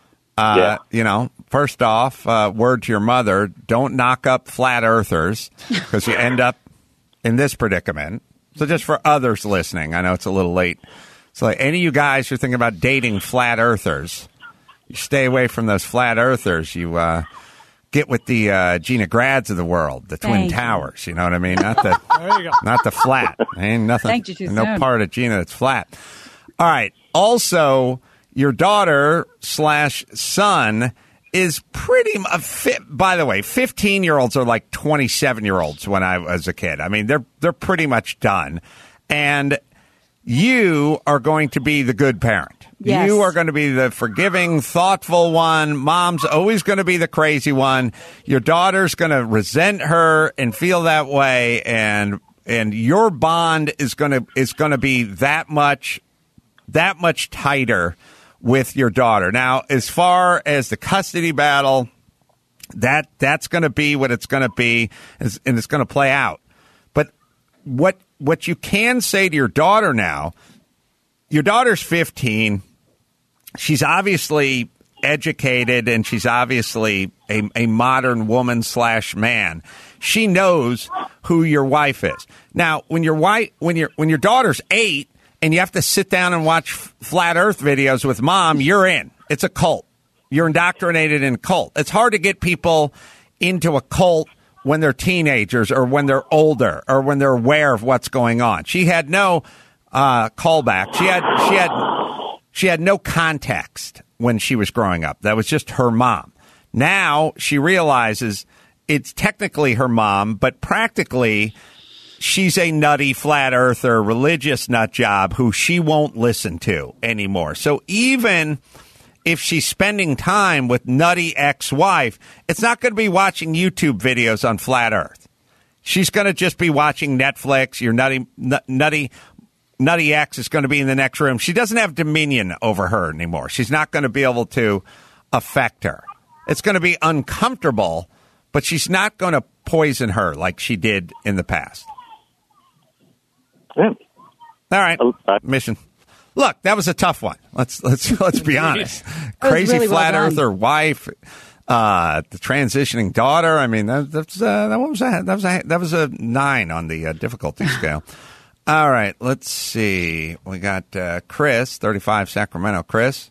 first off, word to your mother, don't knock up flat earthers, because you end up in this predicament. So just for others listening, I know it's a little late. So like, any of you guys who are thinking about dating flat earthers, you stay away from those flat earthers. You get with the Gina Grads of the world, the Twin Towers. You know what I mean? Not the there you go. Not the flat. Ain't nothing. Thanked you too no soon. Part of Gina that's flat. All right. Also, your daughter/son is pretty fit. By the way, 15-year-olds are like 27-year-olds when I was a kid. I mean, they're pretty much done. And you are going to be the good parent. Yes. You are going to be the forgiving, thoughtful one. Mom's always going to be the crazy one. Your daughter's going to resent her and feel that way, and your bond is going to be that much tighter with your daughter. Now, as far as the custody battle, that's going to be what it's going to be, and it's going to play out. But what you can say to your daughter now, your daughter's 15. She's obviously educated, and she's obviously a modern woman / man. She knows who your wife is. Now, when your daughter's 8 and you have to sit down and watch flat Earth videos with mom, you're in. It's a cult. You're indoctrinated in a cult. It's hard to get people into a cult when they're teenagers or when they're older or when they're aware of what's going on. She had no callback. She had no context when she was growing up. That was just her mom. Now she realizes it's technically her mom, but practically she's a nutty flat earther, religious nut job who she won't listen to anymore. So even if she's spending time with nutty ex-wife, it's not going to be watching YouTube videos on flat earth. She's going to just be watching Netflix. Your nutty ex is going to be in the next room. She doesn't have dominion over her anymore. She's not going to be able to affect her. It's going to be uncomfortable, but she's not going to poison her like she did in the past. Yeah. All right. Mission. Look, that was a tough one. Let's be honest. Crazy really flat earther wife, the transitioning daughter. I mean, that was a 9 on the difficulty scale. All right, let's see. We got Chris, 35, Sacramento. Chris.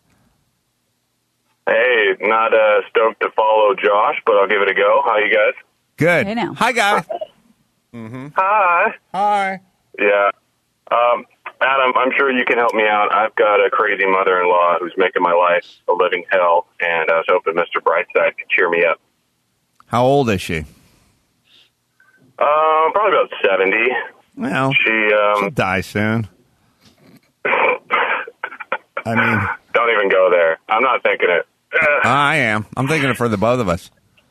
Hey, not stoked to follow Josh, but I'll give it a go. How you guys? Good. Hey now. Hi, guy. Mm-hmm. Hi. Hi. Yeah. Adam, I'm sure you can help me out. I've got a crazy mother-in-law who's making my life a living hell, and I was hoping Mr. Brightside could cheer me up. How old is she? Probably about 70. Well, she'll die soon. I mean, don't even go there. I'm not thinking it. I am. I'm thinking it for the both of us.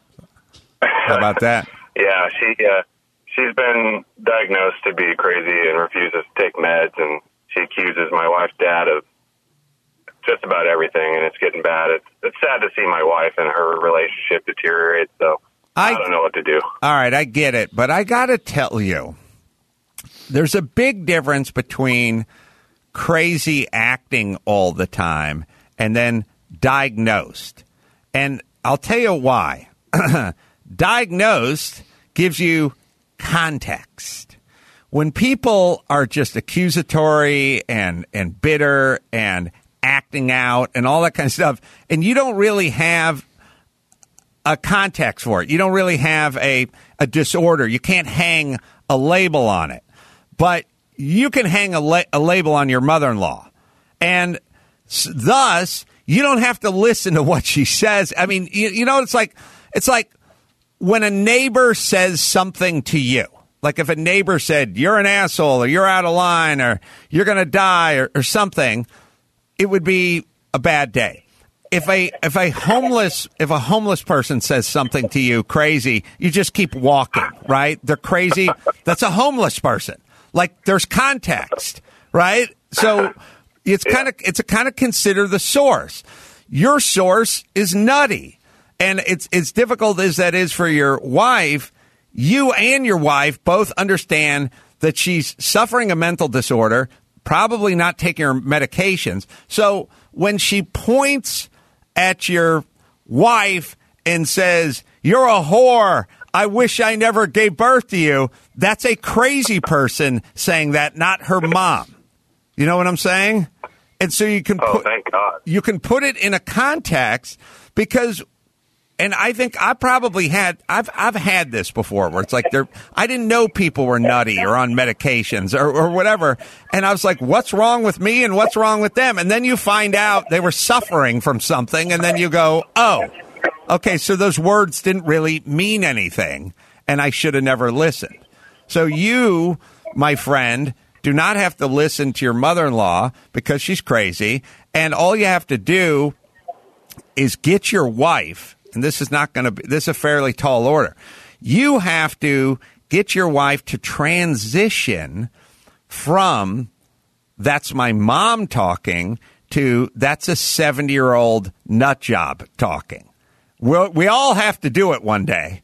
How about that? Yeah, she's been diagnosed to be crazy and refuses to take meds, and she accuses my wife's dad of just about everything, and it's getting bad. It's sad to see my wife and her relationship deteriorate, so I don't know what to do. All right, I get it, but I got to tell you, there's a big difference between crazy acting all the time and then diagnosed. And I'll tell you why. Diagnosed gives you context. When people are just accusatory and bitter and acting out and all that kind of stuff, and you don't really have a context for it. You don't really have a disorder. You can't hang a label on it. But you can hang a label on your mother-in-law. And thus, you don't have to listen to what she says. I mean, you know, it's like when a neighbor says something to you. Like if a neighbor said, you're an asshole, or you're out of line, or you're going to die, or something, it would be a bad day. If a homeless person says something to you crazy, you just keep walking, right? They're crazy. That's a homeless person. Like there's context, right? So it's kind of consider the source. Your source is nutty, and it's difficult as that is for your wife. You and your wife both understand that she's suffering a mental disorder, probably not taking her medications. So when she points at your wife and says, "You're a whore, I wish I never gave birth to you," that's a crazy person saying that, not her mom. You know what I'm saying? And so you can thank God. You can put it in a context because, and I think I've had this before where it's like I didn't know people were nutty or on medications or whatever. And I was like, what's wrong with me and what's wrong with them? And then you find out they were suffering from something. And then you go, oh, okay, so those words didn't really mean anything, and I should have never listened. So you, my friend, do not have to listen to your mother-in-law because she's crazy, and all you have to do is get your wife, and this is a fairly tall order. You have to get your wife to transition from "that's my mom talking" to "that's a 70-year-old nut job talking." We all have to do it one day.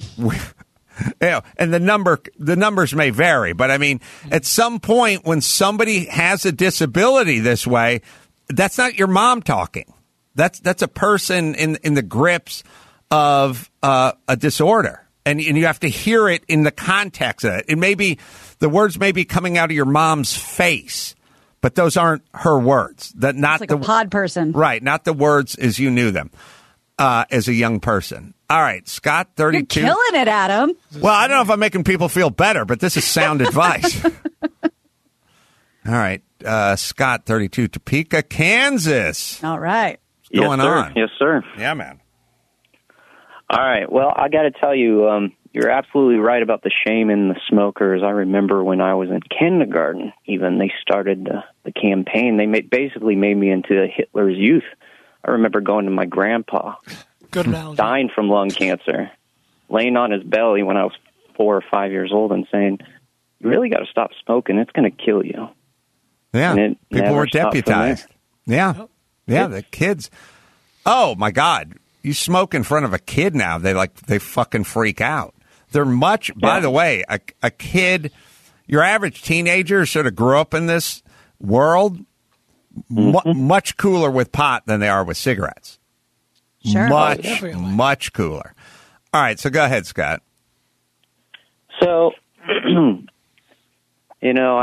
And the numbers may vary, but I mean, at some point when somebody has a disability this way, that's not your mom talking. That's a person in the grips of a disorder, and you have to hear it in the context of it. It may be the words may be coming out of your mom's face, but those aren't her words. It's like a pod person, right? Not the words as you knew them. As a young person. All right, Scott, 32. You're killing it, Adam. Well, I don't know if I'm making people feel better, but this is sound advice. All right, Scott, 32, Topeka, Kansas. All right. What's going on? Yes, sir. Yeah, man. All right. Well, I got to tell you, you're absolutely right about the shame in the smokers. I remember when I was in kindergarten, even they started the campaign. They basically made me into Hitler's Youth. I remember going to my grandpa, dying from lung cancer, laying on his belly when I was 4 or 5 years old and saying, you really got to stop smoking. It's going to kill you. Yeah, people were deputized. Yeah, the kids. Oh, my God. You smoke in front of a kid now, they fucking freak out. They're by the way, a kid, your average teenager sort of grew up in this world, much cooler with pot than they are with cigarettes. Sure. Much cooler. All right, so go ahead, Scott. So, you know,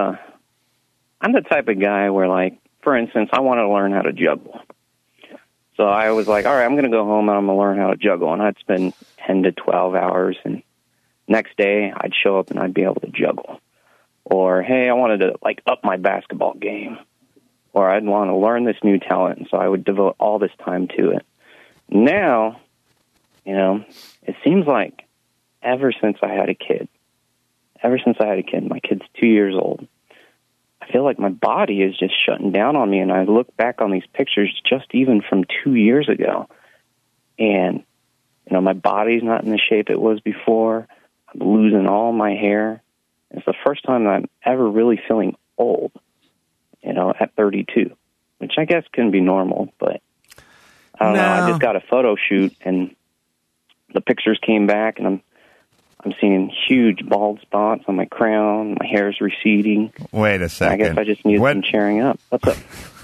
I'm the type of guy where, like, for instance, I want to learn how to juggle. So I was like, all right, I'm going to go home and I'm going to learn how to juggle. And I'd spend 10 to 12 hours. And next day I'd show up and I'd be able to juggle. Or, hey, I wanted to, like, up my basketball game. Or I'd want to learn this new talent. And so I would devote all this time to it. Now, you know, it seems like ever since I had a kid, my kid's 2 years old, I feel like my body is just shutting down on me, and I look back on these pictures just even from 2 years ago, and, you know, my body's not in the shape it was before. I'm losing all my hair. It's the first time that I'm ever really feeling old, you know, at 32, which I guess can be normal, but I don't know. I just got a photo shoot, and the pictures came back, and I'm seeing huge bald spots on my crown. My hair's receding. Wait a second. I guess I just need some cheering up. What's up?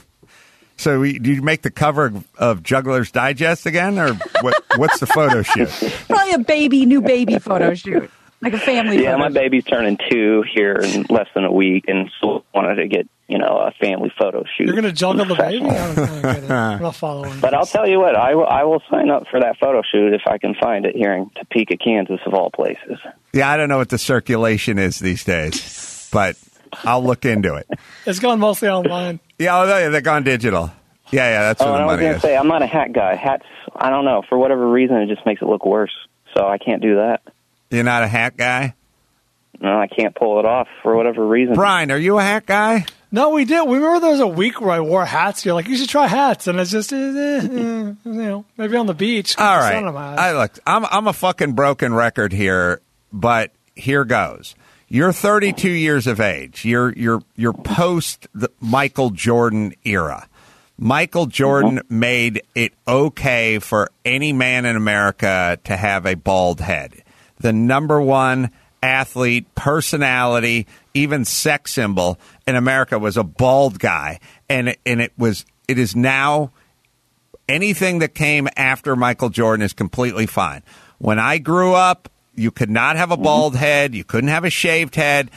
So do you make the cover of Juggler's Digest again, or what's the photo shoot? Probably a new baby photo shoot, like a family photo my baby's turning 2 here in less than a week, and so wanted to get, you know, a family photo shoot. You're going to juggle the baby? I'm not following. But I'll tell you what, I will sign up for that photo shoot if I can find it here in Topeka, Kansas, of all places. Yeah, I don't know what the circulation is these days, but I'll look into it. It's gone mostly online. Yeah, they're gone digital. Yeah, that's where the money is. I was going to say, I'm not a hat guy. Hats, I don't know, for whatever reason, it just makes it look worse, so I can't do that. You're not a hat guy? No, I can't pull it off for whatever reason. Brian, are you a hat guy? No, we did. We remember there was a week where I wore hats. You're like, you should try hats, and it's just, you know, maybe on the beach. All right. I'm a fucking broken record here, but here goes. You're 32 years of age. You're post the Michael Jordan era. Michael Jordan made it okay for any man in America to have a bald head. The number one athlete, personality, even sex symbol in America was a bald guy, and it is now anything that came after Michael Jordan is completely fine. When I grew up, you could not have a bald head, you couldn't have a shaved head.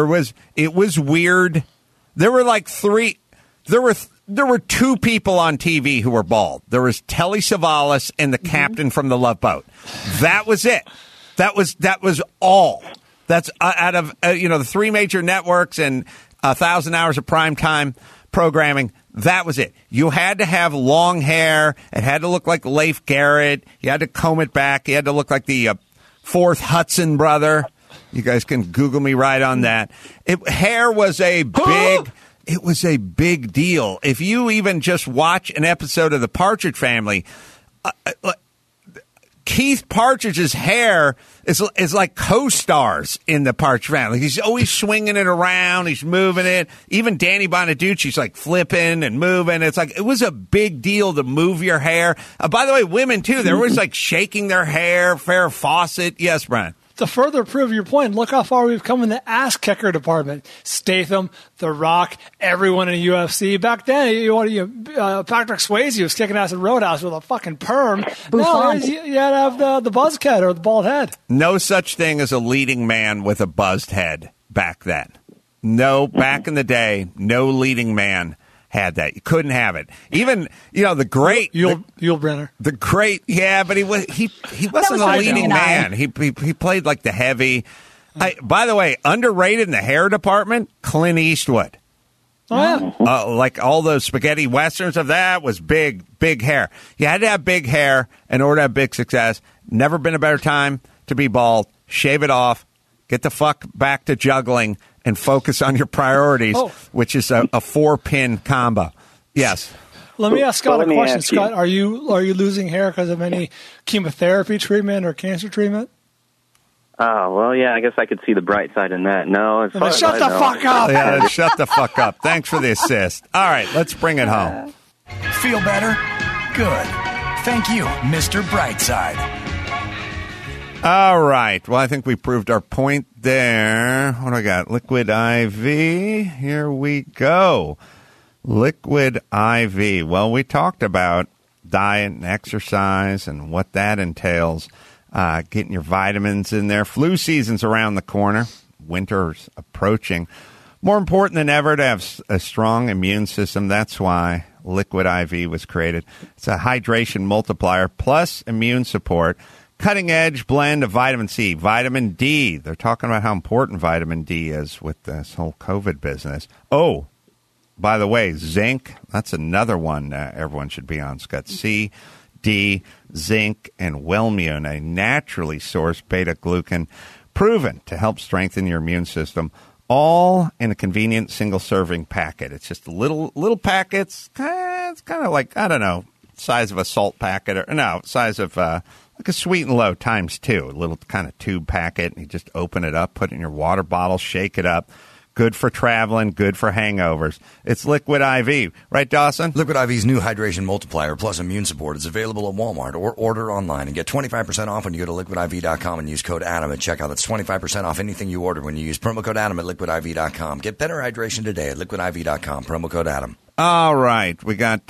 It was weird. There were 2 people on TV who were bald. There was Telly Savalas and the captain from The Love Boat. That was it. That was all. That's out of the 3 major networks and 1,000 hours of primetime programming. That was it. You had to have long hair. It had to look like Leif Garrett. You had to comb it back. You had to look like the 4th Hudson brother. You guys can Google me right on that. Hair was a big. It was a big deal. If you even just watch an episode of The Partridge Family, Keith Partridge's hair is like co-stars in The Partridge Family. He's always swinging it around. He's moving it. Even Danny Bonaducci's like flipping and moving. It's like, it was a big deal to move your hair. By the way, women too, they're always like shaking their hair. Farrah Fawcett. Yes, Brian. To further prove your point, look how far we've come in the ass kicker department. Statham, The Rock, everyone in the UFC. Back then, Patrick Swayze was kicking ass at Roadhouse with a fucking perm. Now you had to have the buzz cut or the bald head. No such thing as a leading man with a buzzed head back then. No, back in the day, no leading man had that. You couldn't have it. Even, the great Yul Brynner. The great, yeah, but he wasn't a leading man. He played like the heavy. By the way, underrated in the hair department, Clint Eastwood. Oh, yeah. Like all those spaghetti westerns of that was big hair. You had to have big hair in order to have big success. Never been a better time to be bald. Shave it off. Get the fuck back to juggling and focus on your priorities, which is a 4-pin combo. Yes. Let me ask Scott a question. Scott, are you losing hair because of any chemotherapy treatment or cancer treatment? Oh, well, yeah, I guess I could see the bright side in that. No, it's shut the fuck up. Yeah, shut the fuck up. Thanks for the assist. All right, let's bring it home. Feel better? Good. Thank you, Mr. Brightside. All right. Well, I think we proved our point there. What do I got? Liquid IV. Here we go. Liquid IV. Well, we talked about diet and exercise and what that entails. Getting your vitamins in there. Flu season's around the corner. Winter's approaching. More important than ever to have a strong immune system. That's why Liquid IV was created. It's a hydration multiplier plus immune support. Cutting-edge blend of vitamin C, vitamin D. They're talking about how important vitamin D is with this whole COVID business. Oh, by the way, zinc. That's another one everyone should be on. It's got C, D, zinc, and Wellmune, a naturally sourced beta-glucan, proven to help strengthen your immune system, all in a convenient single-serving packet. It's just little packets. It's kind of like, I don't know, size of a salt packet, size of like a Sweet and Low times 2, a little kind of tube packet. And you just open it up, put it in your water bottle, shake it up. Good for traveling, good for hangovers. It's Liquid IV. Right, Dawson? Liquid IV's new hydration multiplier plus immune support is available at Walmart or order online and get 25% off when you go to liquidiv.com and use code Adam at checkout. That's 25% off anything you order when you use promo code Adam at liquidiv.com. Get better hydration today at liquidiv.com. Promo code Adam. All right. We got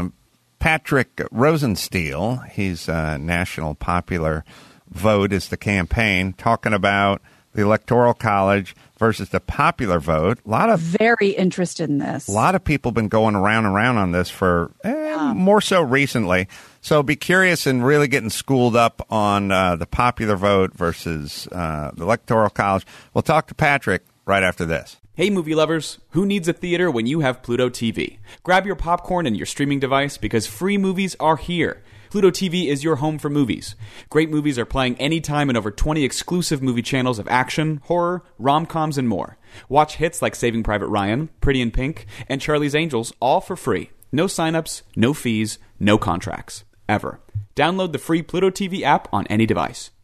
Patrick Rosensteel. He's National Popular Vote is the campaign, talking about the Electoral College versus the popular vote. Very interested in this. A lot of people have been going around and around on this for more so recently. So be curious and really getting schooled up on the popular vote versus the Electoral College. We'll talk to Patrick right after this. Hey, movie lovers. Who needs a theater when you have Pluto TV? Grab your popcorn and your streaming device because free movies are here. Pluto TV is your home for movies. Great movies are playing anytime in over 20 exclusive movie channels of action, horror, rom-coms, and more. Watch hits like Saving Private Ryan, Pretty in Pink, and Charlie's Angels all for free. No signups, no fees, no contracts. Ever. Download the free Pluto TV app on any device.